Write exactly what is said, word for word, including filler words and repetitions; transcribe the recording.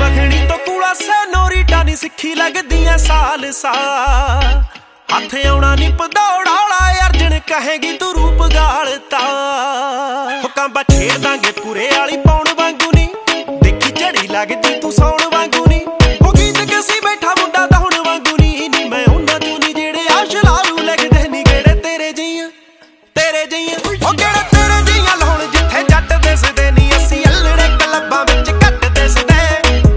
दखनी तो कूड़ा सैनोरीटा नी सिक्खी लगदियां साल सा हथ आउणा नी पदौड़ा अर्जन कहेगी तू रूप गालता हुकां छेड़ दांगे पूरे आली पौण वांगू नी देखी झड़ी लगदी तू सौ